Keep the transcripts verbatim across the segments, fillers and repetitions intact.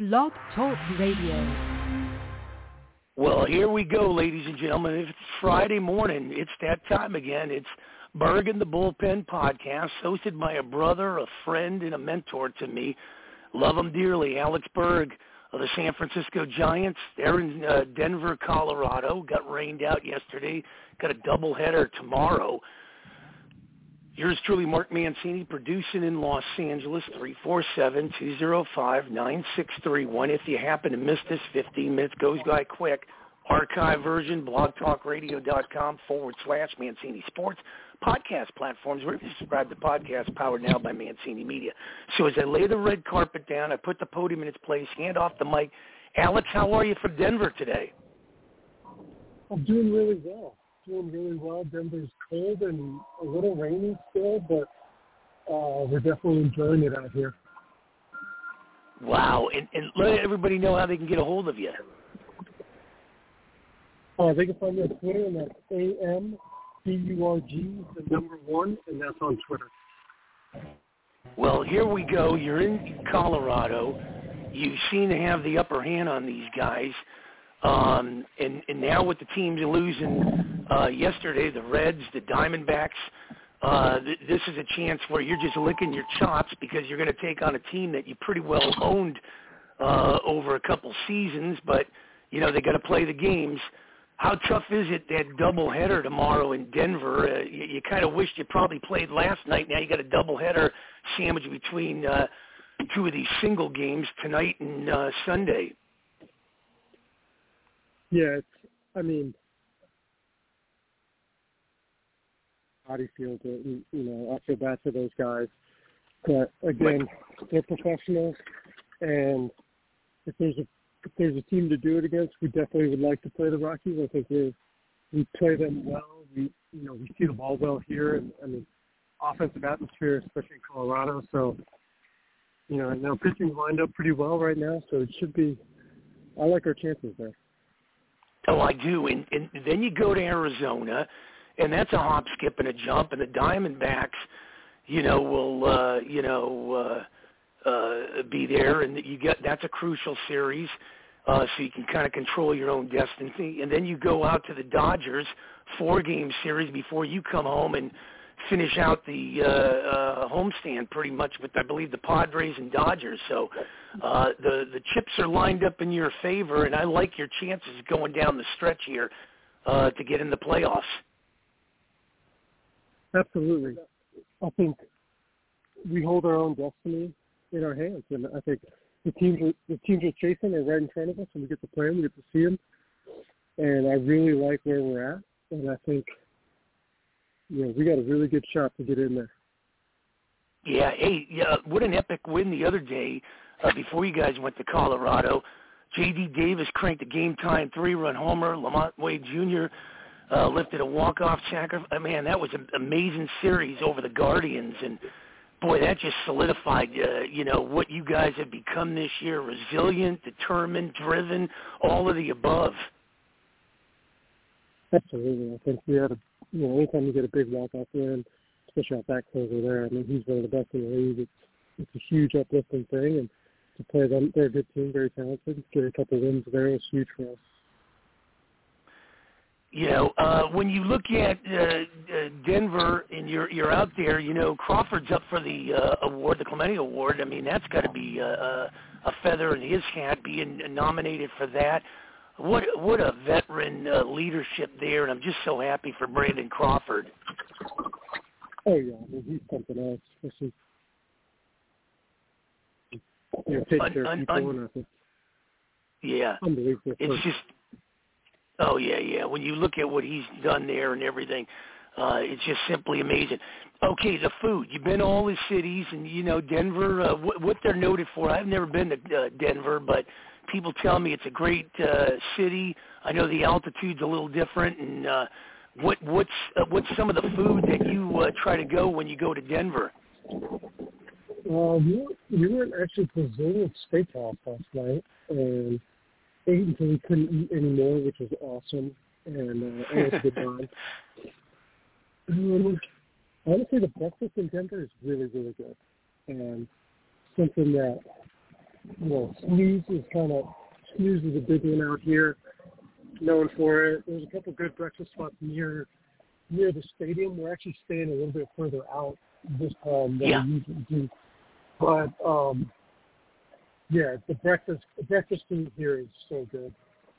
Blog Talk Radio. Well, here we go, ladies and gentlemen. It's Friday morning. It's that time again. It's Berg in the Bullpen podcast, hosted by a brother, a friend, and a mentor to me. Love him dearly, Alex Berg of the San Francisco Giants. They're in uh, Denver, Colorado. Got rained out yesterday. Got a doubleheader tomorrow. Yours truly, Mark Mancini, producing in Los Angeles, three four seven, two oh five, nine six three one. If you happen to miss this, fifteen minutes goes by quick. Archive version, blogtalkradio.com forward slash Mancini Sports. Podcast platforms where you subscribe to podcasts powered now by Mancini Media. So as I lay the red carpet down, I put the podium in its place, hand off the mic. Alex, how are you from Denver today? I'm doing really well. Doing really well. Denver's cold and a little rainy still, but uh, we're definitely enjoying it out here. Wow. And, and let everybody know how they can get a hold of you. Uh, they can find me on Twitter, and that's A M B U R G, the number one, and that's on Twitter. Well, here we go. You're in Colorado. You seem to have the upper hand on these guys. Um, and, and now with the teams losing uh, yesterday, the Reds, the Diamondbacks, uh, th- this is a chance where you're just licking your chops because you're going to take on a team that you pretty well owned uh, over a couple seasons, but, you know, they got to play the games. How tough is it, that doubleheader tomorrow in Denver? Uh, you you kind of wished you probably played last night. Now you got a doubleheader sandwiched between uh, two of these single games tonight and uh, Sunday. Yeah, it's, I mean, body feels it. You know, I feel bad for those guys. But, again, they're professionals, and if there's a if there's a team to do it against, we definitely would like to play the Rockies. I think we we play them well. We you know we see the ball well here, and I mean, offensive atmosphere, especially in Colorado. So, you know, and now pitching lined up pretty well right now, so it should be. I like our chances there. Oh, I do. And, and then you go to Arizona, and that's a hop, skip, and a jump. And the Diamondbacks, you know, will uh, you know uh, uh, be there, and you get that's a crucial series, uh, so you can kind of control your own destiny. And then you go out to the Dodgers, four-game series before you come home and finish out the uh, uh, homestand pretty much with, I believe, the Padres and Dodgers. So uh, the the chips are lined up in your favor, and I like your chances going down the stretch here uh, to get in the playoffs. Absolutely. I think we hold our own destiny in our hands, and I think the teams are, the teams are chasing are right in front of us, and we get to play them, we get to see them, and I really like where we're at, and I think you know, we got a really good shot to get in there. Yeah, hey, yeah, what an epic win the other day uh, before you guys went to Colorado. J D. Davis cranked a game-time three-run homer. Lamont Wade Junior Uh, lifted a walk-off sacrifice. Man, that was an amazing series over the Guardians. And, boy, that just solidified, uh, you know, what you guys have become this year, resilient, determined, driven, all of the above. Absolutely. I think we had a, you know, anytime you get a big walk-off win, especially out that closer there, I mean, he's one of the best in the league. It's, it's a huge uplifting thing, and to play them, they're a good team, very talented. Get a couple wins there is huge for us. You know, uh, when you look at uh, uh, Denver and you're you're out there, you know, Crawford's up for the uh, award, the Clemente Award. I mean, that's got to be a, a, a feather in his hat, being nominated for that. What what a veteran uh, leadership there, and I'm just so happy for Brandon Crawford. Oh yeah, I mean, he's something else. Especially, you know, take care of people, and I think yeah, unbelievable. It's just, oh yeah, yeah. When you look at what he's done there and everything, uh, it's just simply amazing. Okay, the food. You've been to all the cities, and you know Denver. Uh, what, what they're noted for. I've never been to uh, Denver, but people tell me it's a great uh, city. I know the altitude's a little different, and uh, what what's uh, what's some of the food that you uh, try to go when you go to Denver? Uh, we, we were actually Brazilian steakhouse last night, and ate until we couldn't eat anymore, which was awesome, and uh, it was a good time. Um, honestly, the breakfast in Denver is really, really good, and something that you know, Snooze is kind of, Snooze is a big one out here, known for it. There's a couple good breakfast spots near near the stadium. We're actually staying a little bit further out this time than Yeah. we usually do. But, um, yeah, the breakfast, the breakfast food here is so good.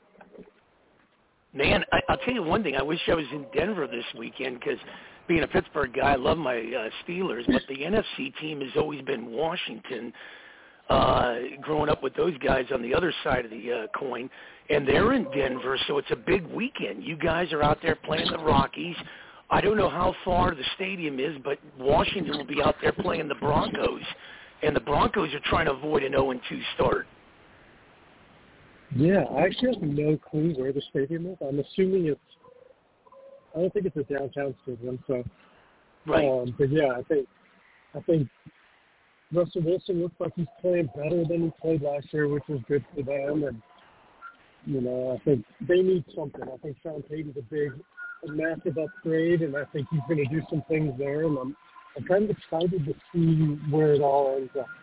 Man, I, I'll tell you one thing. I wish I was in Denver this weekend because being a Pittsburgh guy, I love my uh, Steelers, but the N F C team has always been Washington. Uh, growing up with those guys on the other side of the uh, coin, and they're in Denver, so it's a big weekend. You guys are out there playing the Rockies. I don't know how far the stadium is, but Washington will be out there playing the Broncos, and the Broncos are trying to avoid an oh and two start. Yeah, I actually have no clue where the stadium is. I'm assuming it's, I don't think it's a downtown stadium, so. Right. Um, but yeah, I think, I think Russell Wilson looks like he's playing better than he played last year, which was good for them. And, you know, I think they need something. I think Sean Payton's a big, a massive upgrade, and I think he's going to do some things there. And I'm, I'm kind of excited to see where it all ends up.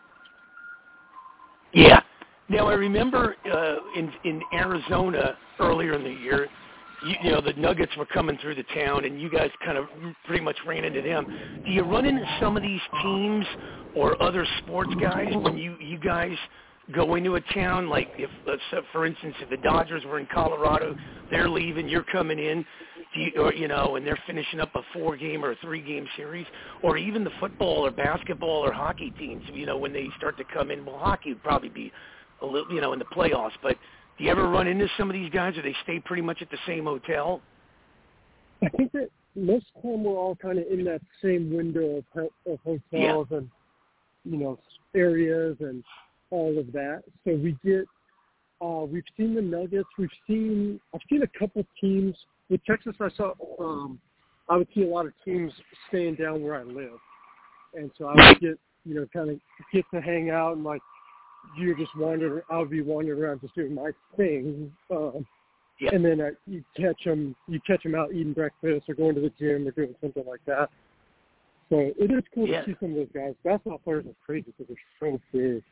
Yeah. Now, I remember uh, in, in Arizona earlier in the year, You, you know, the Nuggets were coming through the town, and you guys kind of pretty much ran into them. Do you run into some of these teams or other sports guys when you, you guys go into a town? Like, if, uh, for instance, if the Dodgers were in Colorado, they're leaving, you're coming in, do you, or, you know, and they're finishing up a four-game or a three-game series, or even the football or basketball or hockey teams, you know, when they start to come in. Well, hockey would probably be a little, you know, in the playoffs, but do you ever run into some of these guys, or they stay pretty much at the same hotel? I think that most of them we're all kind of in that same window of, ho- of hotels Yeah. and, you know, areas and all of that. So we get, uh, we've seen the Nuggets. We've seen, I've seen a couple teams. With Texas, I saw, um, I would see a lot of teams staying down where I live. And so I would get, you know, kind of get to hang out and, like, you're just wandering, I would be wandering around just doing my thing. Um, Yeah. And then uh, you catch them, you catch them out eating breakfast or going to the gym or doing something like that. So it is cool Yeah. to see some of those guys. Basketball players are crazy because they're so big.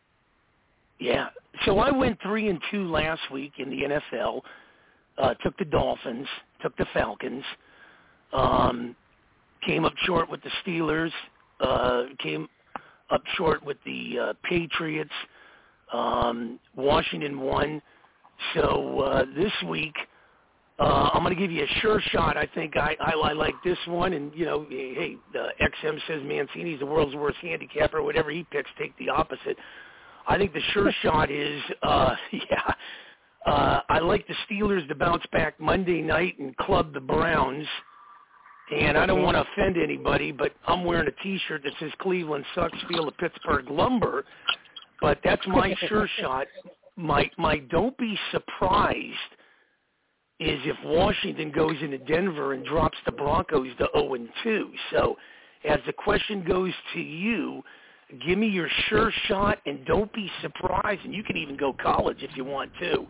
Yeah. So I went three and two last week in the N F L. Uh, took the Dolphins, took the Falcons, um, came up short with the Steelers, uh, came up short with the uh, Patriots. Um, Washington won. So uh, this week, uh, I'm going to give you a sure shot. I think I, I, I like this one. And, you know, hey, the X M says Mancini's the world's worst handicapper. Whatever he picks, take the opposite. I think the sure shot is, uh, yeah, uh, I like the Steelers to bounce back Monday night and club the Browns. And I don't want to offend anybody, but I'm wearing a T-shirt that says Cleveland sucks, feel the Pittsburgh lumber. But that's my sure shot. My my don't be surprised is if Washington goes into Denver and drops the Broncos to oh and two. So as the question goes to you, give me your sure shot and don't be surprised. And you can even go college if you want to.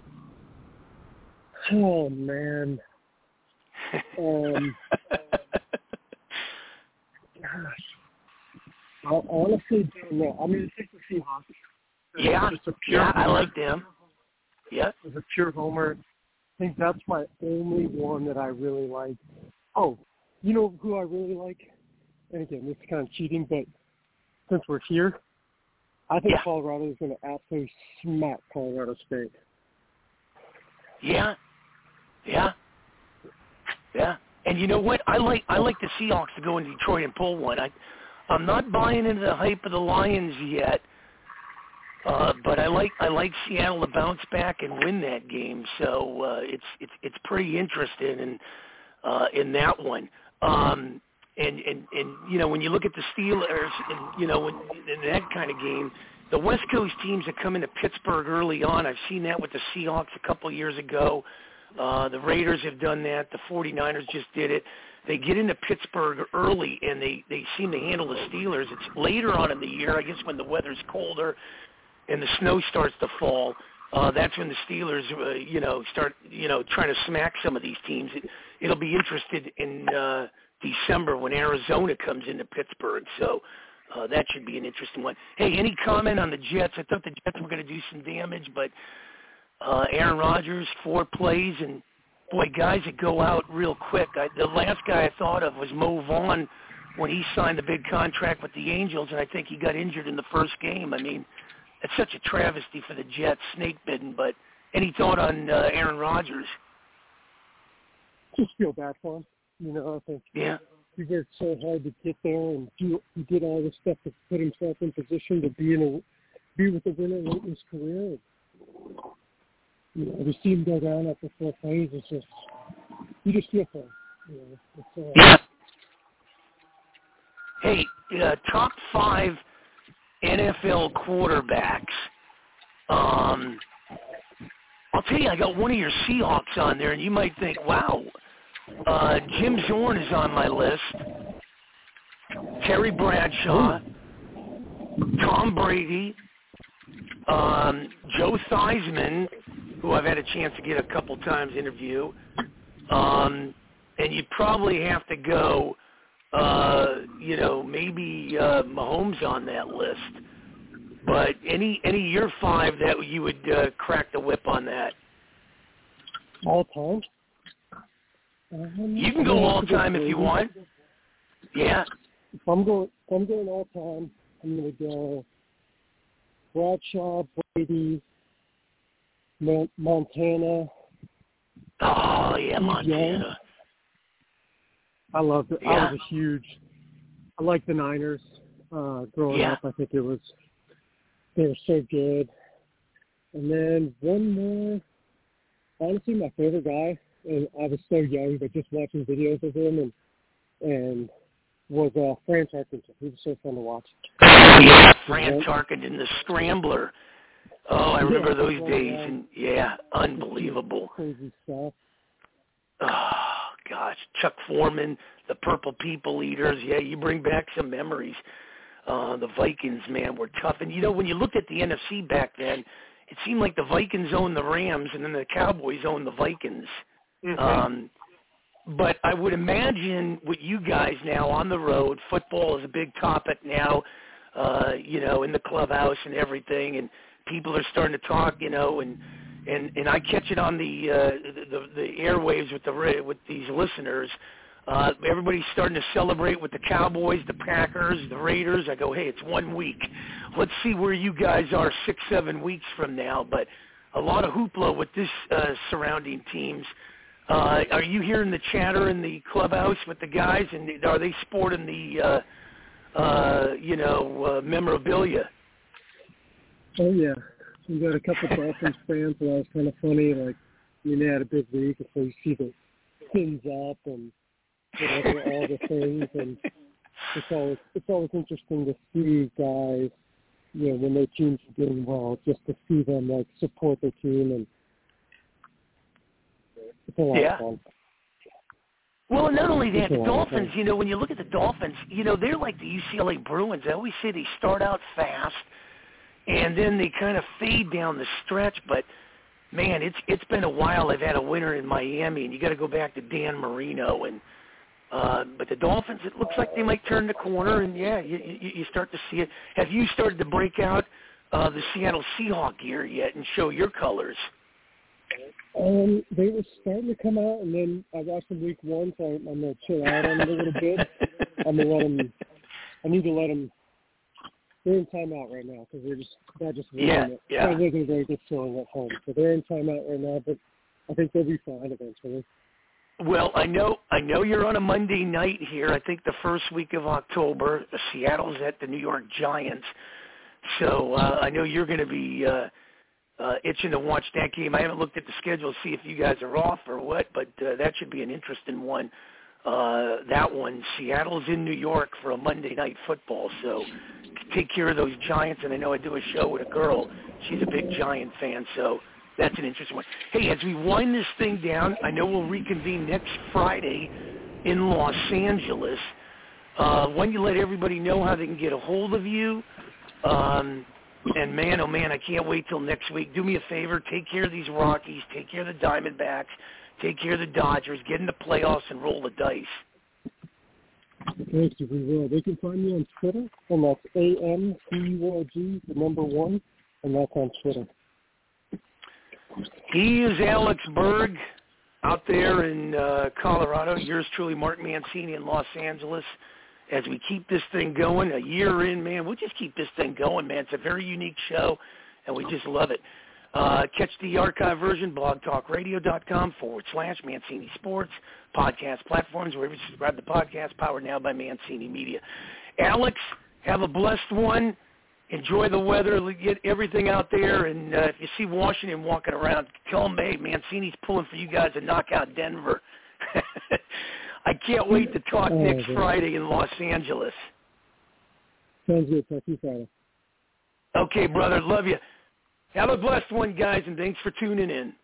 Oh, man. Um, gosh. I honestly don't know. I'm going to take the Seahawks. Yeah, Just a pure yeah, I homer. like them. Yeah. As a pure homer. I think that's my only one that I really like. Oh, you know who I really like? And again, this is kind of cheating, but since we're here, I think Yeah. Colorado is going to absolutely smack Colorado State. Yeah. Yeah. Yeah. And you know what? I like I like the Seahawks to go in Detroit and pull one. I I'm not buying into the hype of the Lions yet. Uh, but I like I like Seattle to bounce back and win that game. So uh, it's it's it's pretty interesting in uh, in that one. Um, and, and and you know when you look at the Steelers, and you know when, in that kind of game, the West Coast teams that come into Pittsburgh early on. I've seen that with the Seahawks a couple of years ago. Uh, the Raiders have done that. The 49ers just did it. They get into Pittsburgh early and they they seem to handle the Steelers. It's later on in the year, I guess, when the weather's colder and the snow starts to fall, uh, that's when the Steelers, uh, you know, start, you know, trying to smack some of these teams. It, it'll be interested in uh, December when Arizona comes into Pittsburgh. So Uh, that should be an interesting one. Hey, any comment on the Jets? I thought the Jets were going to do some damage, but uh, Aaron Rodgers, four plays, and, boy, guys that go out real quick. I, the last guy I thought of was Mo Vaughn when he signed the big contract with the Angels, and I think he got injured in the first game. I mean, it's such a travesty for the Jets, snake bitten, but any thought on uh, Aaron Rodgers? Just feel bad for him. You know, I think Yeah. he worked so hard to get there, and do, he did all this stuff to put himself in position to be in a, be with the winner late in his career. You know, to see him go down after four plays, it's just, you just feel for him. You know, it's, uh, Yeah. Hey, uh, top five N F L quarterbacks. Um, I'll tell you, I got one of your Seahawks on there, and you might think, wow, uh, Jim Zorn is on my list. Terry Bradshaw, Tom Brady, um, Joe Theismann, who I've had a chance to get a couple times interview, um, and you probably have to go, uh, you know, maybe uh, Mahomes on that list. But any any year five that you would uh, crack the whip on that? all time. Um, You can go all time if you want. Yeah. If I'm going, if I'm going all time, I'm going to go Bradshaw, Brady, Mon- Montana. Oh, yeah, Steve Montana. Young. I loved it. Yeah. I was a huge. I liked the Niners uh, growing Yeah. up. I think it was they were so good. And then one more. Honestly, my favorite guy, and I was so young, but just watching videos of him and and was uh, Fran Tarkenton. He was so fun to watch. Yeah, Fran Tarkenton, the scrambler. Oh, I remember Yeah, those yeah, days, yeah. and yeah, unbelievable. Crazy stuff. Oh, gosh, Chuck Foreman, the Purple People Eaters. Yeah, you bring back some memories. Uh, the Vikings, man, were tough. And, you know, when you looked at the N F C back then, it seemed like the Vikings owned the Rams and then the Cowboys owned the Vikings. Mm-hmm. Um, but I would imagine with you guys now on the road, football is a big topic now, uh, you know, in the clubhouse and everything, and people are starting to talk, you know, and and, and I catch it on the, uh, the the airwaves with the with these listeners. Uh, everybody's starting to celebrate with the Cowboys, the Packers, the Raiders. I go, hey, it's one week. Let's see where you guys are six, seven weeks from now. But a lot of hoopla with this uh, surrounding teams. Uh, are you hearing the chatter in the clubhouse with the guys, and are they sporting the, uh, uh, you know, uh, memorabilia? Oh, yeah. We got a couple Dolphins fans, and that was kind of funny. Like, I mean, they had a big week, and so you see the fins up and whatever, all the things, and it's always it's always interesting to see guys, you know, when their teams are doing well, just to see them like support their team, and it's a lot Yeah. of fun. Well, and not only that, It's a the lot of Dolphins, fun. you know, when you look at the Dolphins, you know, they're like the U C L A Bruins. I always say they start out fast, and then they kind of fade down the stretch, but man, it's it's been a while. They've had a winner in Miami, and you got to go back to Dan Marino. And uh, but the Dolphins, it looks like they might turn the corner, and yeah, you, you, you start to see it. Have you started to break out uh, the Seattle Seahawk gear yet and show your colors? Um, they were starting to come out, and then I watched them week one, so I'm, I'm going to chill out on it a little bit. I'm going to let them. I need to let them. They're in timeout right now because they're just that just wasn't Yeah, it. yeah. That wasn't a very good feeling at home, so they're in timeout right now. But I think they'll be fine eventually. Well, I know I know you're on a Monday night here. I think the first week of October. Seattle's at the New York Giants, so uh, I know you're going to be uh, uh, itching to watch that game. I haven't looked at the schedule to see if you guys are off or what, but uh, that should be an interesting one. Uh, that one, Seattle's in New York for a Monday night football, so take care of those Giants. And I know I do a show with a girl. She's a big Giant fan, so that's an interesting one. Hey, as we wind this thing down, I know we'll reconvene next Friday in Los Angeles. Uh, when you let everybody know how they can get a hold of you. Um, and, man, oh, man, I can't wait till next week. Do me a favor. Take care of these Rockies. Take care of the Diamondbacks. Take care of the Dodgers. Get in the playoffs and roll the dice. Thank you, we will. They can find me on Twitter, and that's A M C U L G, the number one, and that's on Twitter. He is Alex Berg out there in uh, Colorado. Yours truly, Mark Mancini in Los Angeles. As we keep this thing going, a year in, man, we'll just keep this thing going, man. It's a very unique show, and we just love it. Uh, catch the archive version, blogtalkradio.com forward slash Mancini Sports, podcast platforms, wherever you subscribe to the podcast, powered now by Mancini Media. Alex, have a blessed one. Enjoy the weather. Get everything out there. And uh, if you see Washington walking around, tell them, hey, Mancini's pulling for you guys to knock out Denver. I can't wait to talk oh, next man. Friday in Los Angeles. Sounds good. Talk to you Friday. Okay, brother. Love you. Have a blessed one, guys, and thanks for tuning in.